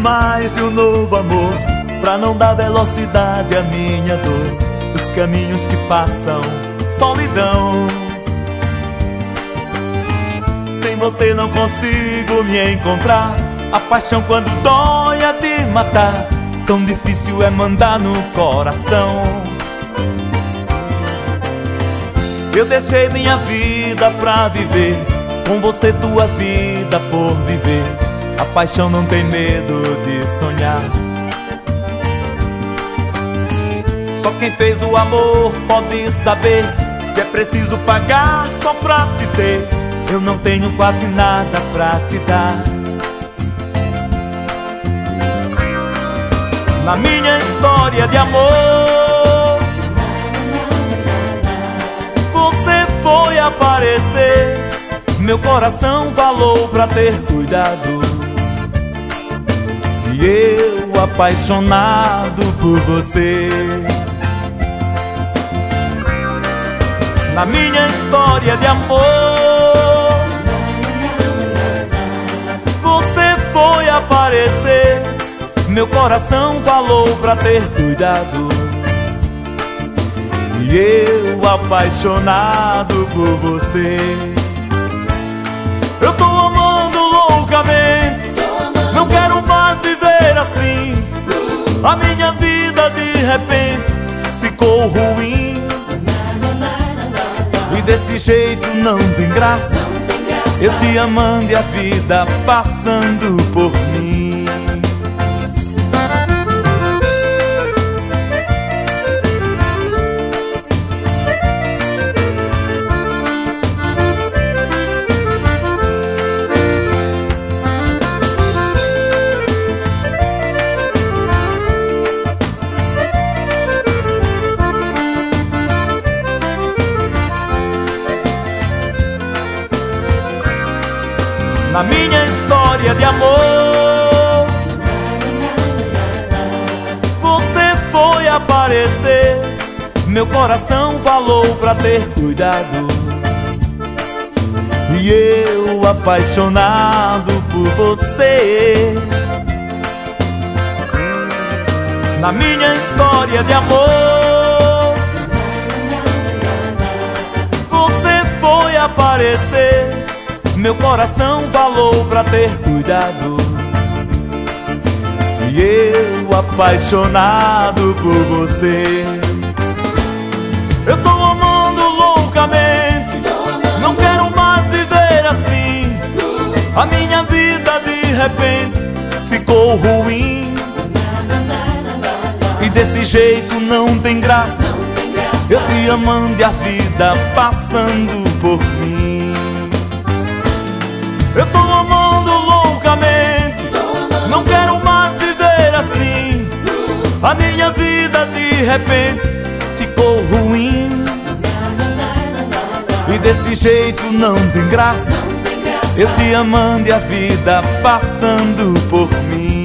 mais de um novo amor, pra não dar velocidade à minha dor. Os caminhos que passam, solidão. Sem você não consigo me encontrar. A paixão quando dói é de matar. Tão difícil é mandar no coração. Eu deixei minha vida pra viver, com você tua vida por viver. A paixão não tem medo de sonhar. Só quem fez o amor pode saber se é preciso pagar só pra te ter. Eu não tenho quase nada pra te dar. Na minha história de amor, você foi aparecer. Meu coração falou pra ter cuidado. E eu apaixonado por você. Na minha história de amor, você foi aparecer. Meu coração falou pra ter cuidado. E eu apaixonado por você. Eu tô amando loucamente, não quero mais viver assim. A minha vida de repente ficou ruim. E desse jeito não tem graça, eu te amando e a vida passando por mim. Na minha história de amor, você foi aparecer. Meu coração falou pra ter cuidado. E eu apaixonado por você. Na minha história de amor, você foi aparecer. Meu coração falou pra ter cuidado. E eu apaixonado por você. Eu tô amando loucamente, não quero mais viver assim. A minha vida de repente ficou ruim. E desse jeito não tem graça, eu te amando e a vida passando por mim. Eu tô amando loucamente, não quero mais viver assim. A minha vida de repente ficou ruim. E desse jeito não tem graça, eu te amando e a vida passando por mim.